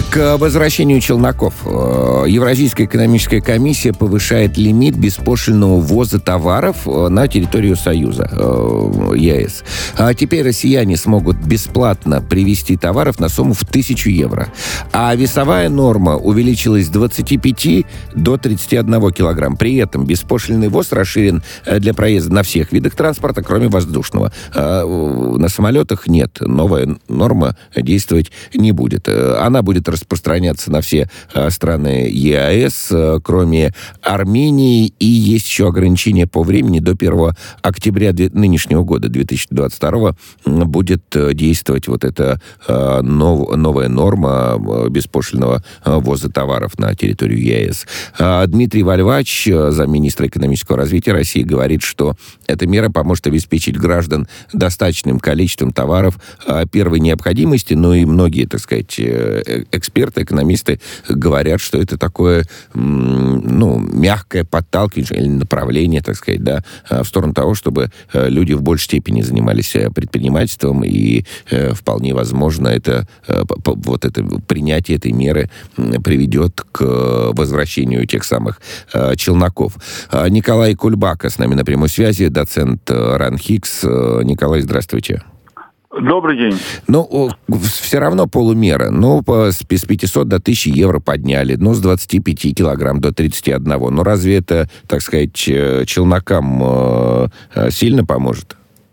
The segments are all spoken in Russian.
К возвращению челноков. Евразийская экономическая комиссия повышает лимит беспошлинного ввоза товаров на территорию Союза ЕС. А теперь россияне смогут бесплатно привезти товаров на сумму в 1000 евро. А весовая норма увеличилась с 25 до 31 килограмм. При этом беспошлинный ввоз расширен для проезда на всех видах транспорта, кроме воздушного. На самолетах нет. Новая норма действовать не будет. Она будет распространяться на все страны ЕАЭС, кроме Армении, и есть еще ограничения по времени. До 1 октября нынешнего года, 2022, будет действовать вот эта новая норма беспошлинного ввоза товаров на территорию ЕАЭС. Дмитрий Вальвач, замминистра экономического развития России, говорит, что эта мера поможет обеспечить граждан достаточным количеством товаров первой необходимости, но и многие, так сказать, эксперты, экономисты говорят, что это такое, мягкое подталкивание или направление, так сказать, да, в сторону того, чтобы люди в большей степени занимались предпринимательством, и вполне возможно это принятие этой меры приведет к возвращению тех самых челноков. Николай Кульбака с нами на прямой связи, доцент РАН-ХИКС. Николай, здравствуйте. Добрый день. Все равно полумера. С 500 до 1000 евро подняли. С 25 килограмм до 31. Разве это, так сказать, челнокам сильно поможет?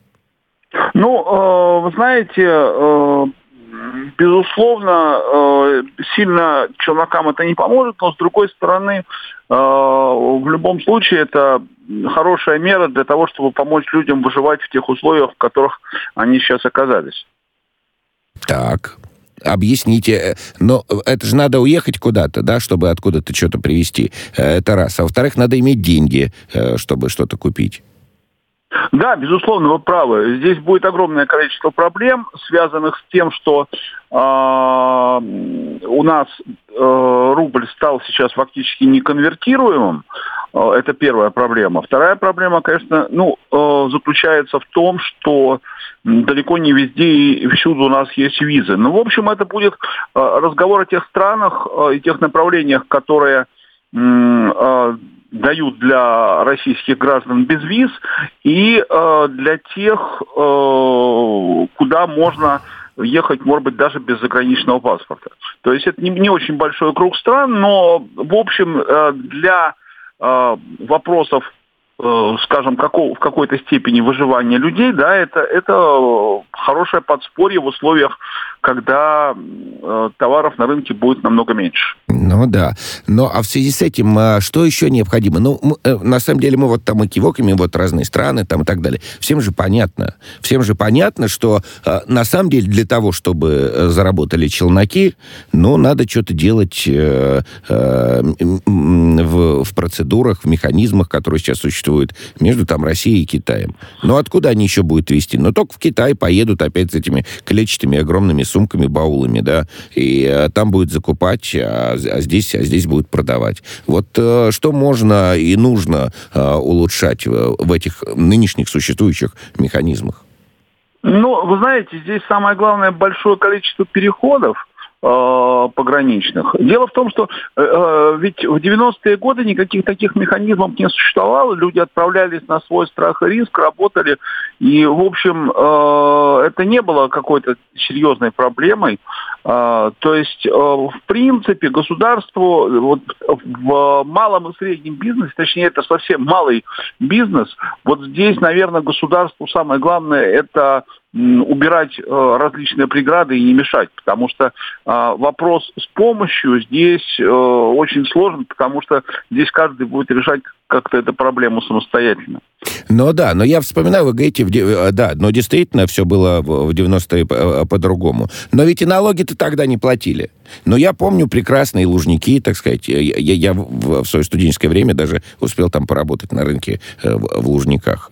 Вы знаете, безусловно, сильно челнокам это не поможет, но, с другой стороны, в любом случае, это хорошая мера для того, чтобы помочь людям выживать в тех условиях, в которых они сейчас оказались. Так, объясните. Но это же надо уехать куда-то, да, чтобы откуда-то что-то привезти. Это раз. А во-вторых, надо иметь деньги, чтобы что-то купить. Да, безусловно, вы правы. Здесь будет огромное количество проблем, связанных с тем, что у нас рубль стал сейчас фактически неконвертируемым. Это первая проблема. Вторая проблема, конечно, заключается в том, что далеко не везде и всюду у нас есть визы. В общем, это будет разговор о тех странах и тех направлениях, которые дают для российских граждан без виз, и для тех, куда можно ехать, может быть, даже без заграничного паспорта. То есть это не очень большой круг стран, но, в общем, для вопросов, скажем, в какой-то степени выживания людей, да, это хорошее подспорье в условиях, когда товаров на рынке будет намного меньше. Да. А в связи с этим, что еще необходимо? На самом деле, мы там экивоками, разные страны там и так далее. Всем же понятно, что на самом деле для того, чтобы заработали челноки, надо что-то делать в процедурах, в механизмах, которые сейчас существуют между Россией и Китаем. Откуда они еще будут везти? Только в Китай поедут опять с этими клетчатыми огромными сумками, баулами, да, и там будет закупать, а здесь будут продавать. Что можно и нужно улучшать в этих нынешних существующих механизмах? Вы знаете, здесь самое главное большое количество переходов пограничных. Дело в том, что ведь в 90-е годы никаких таких механизмов не существовало. Люди отправлялись на свой страх и риск, работали. И, в общем, это не было какой-то серьезной проблемой. То есть, в принципе, государству в малом и среднем бизнесе, точнее, это совсем малый бизнес, здесь, наверное, государству самое главное – это убирать различные преграды и не мешать, потому что вопрос с помощью здесь очень сложен, потому что здесь каждый будет решать как-то эту проблему самостоятельно. Но я вспоминаю, вы говорите, но действительно все было в 90-е по-другому. Но ведь и налоги-то тогда не платили. Но я помню прекрасные Лужники, так сказать. Я в свое студенческое время даже успел там поработать на рынке в Лужниках.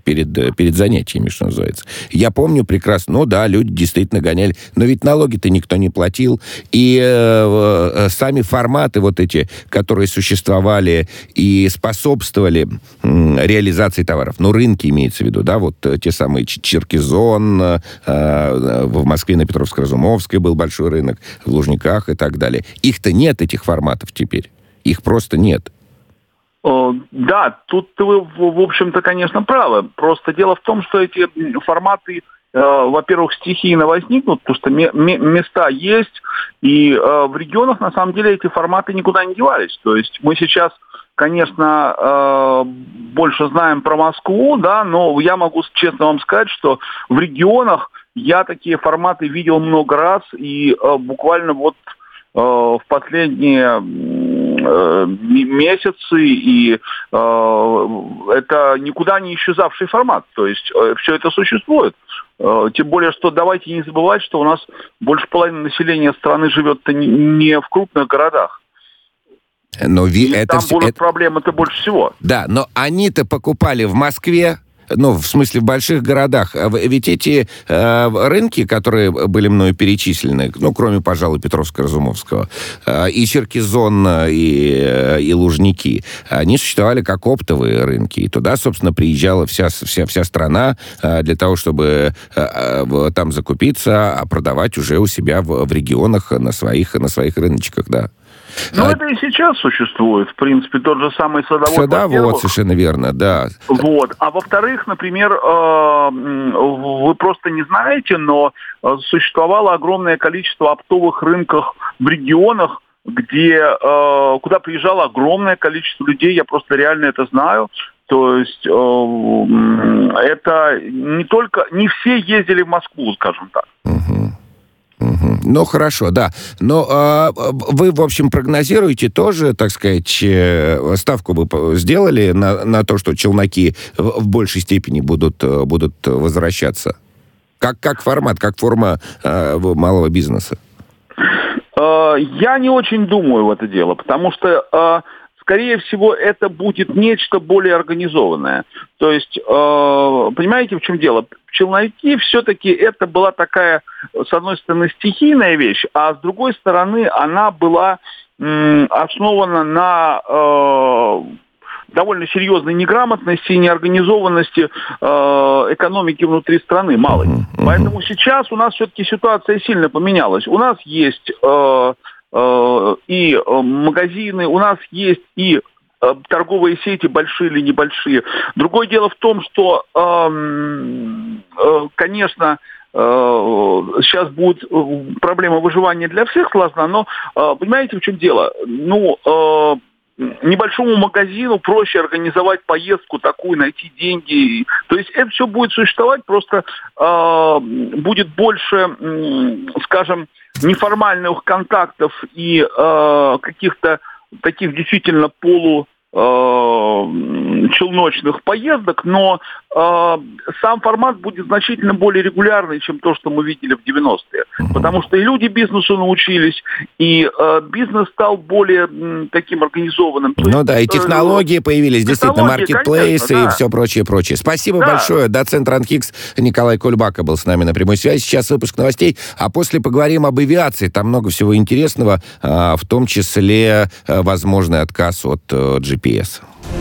перед занятиями, что называется. Я помню прекрасно, ну да, люди действительно гоняли, но ведь налоги-то никто не платил, и сами форматы вот эти, которые существовали и способствовали реализации товаров, ну, рынки имеется в виду, да, вот те самые Черкизон, в Москве на Петровско-Разумовской был большой рынок, в Лужниках и так далее. Их-то нет, этих форматов теперь. Их просто нет. Да, тут вы, в общем-то, конечно, правы. Просто дело в том, что эти форматы, во-первых, стихийно возникнут, потому что места есть, и в регионах, на самом деле, эти форматы никуда не девались. То есть мы сейчас, конечно, больше знаем про Москву, да, но я могу честно вам сказать, что в регионах я такие форматы видел много раз, и буквально вот в последние месяцы, и это никуда не исчезавший формат. То есть все это существует. Тем более, что давайте не забывать, что у нас больше половины населения страны живет-то не в крупных городах. Но там будут проблемы-то больше всего. Да, но они-то покупали в Москве, ну, в смысле, в больших городах. Ведь эти рынки, которые были мною перечислены, ну, кроме, пожалуй, Петровско-Разумовского, и Черкизон, и Лужники, они существовали как оптовые рынки. И туда, собственно, приезжала вся страна для того, чтобы там закупиться, а продавать уже у себя в регионах на своих рыночках, да. Ну, это и сейчас существует. В принципе, тот же самый садовод. Садовод, совершенно верно, да. Вот. А во-вторых, например, вы просто не знаете, но существовало огромное количество оптовых рынков в регионах, куда приезжало огромное количество людей. Я просто реально это знаю. То есть это не все ездили в Москву, скажем так. Ну, хорошо, да. Но вы, в общем, прогнозируете тоже, так сказать, ставку бы сделали на то, что челноки в большей степени будут возвращаться? Как формат, как форма малого бизнеса? Я не очень думаю в это дело, потому что скорее всего, это будет нечто более организованное. То есть, понимаете, в чем дело? Челноки все-таки это была такая, с одной стороны, стихийная вещь, а с другой стороны, она была основана на довольно серьезной неграмотности и неорганизованности экономики внутри страны, малой. Поэтому сейчас у нас все-таки ситуация сильно поменялась. У нас есть и магазины, у нас есть и торговые сети, большие или небольшие. Другое дело в том, что, конечно, сейчас будет проблема выживания для всех сложна, но понимаете, в чем дело? Небольшому магазину проще организовать поездку такую, найти деньги. То есть это все будет существовать, просто будет больше, скажем, неформальных контактов и каких-то таких действительно челночных поездок, но сам формат будет значительно более регулярный, чем то, что мы видели в 90-е. Потому что и люди бизнесу научились, и бизнес стал более таким организованным. Ну да, и технологии появились, действительно, маркетплейсы, конечно, да, и все прочее. Спасибо большое. Доцент РАНХИКС Николай Кульбака был с нами на прямой связи. Сейчас выпуск новостей, а после поговорим об авиации. Там много всего интересного, в том числе возможный отказ от GPS.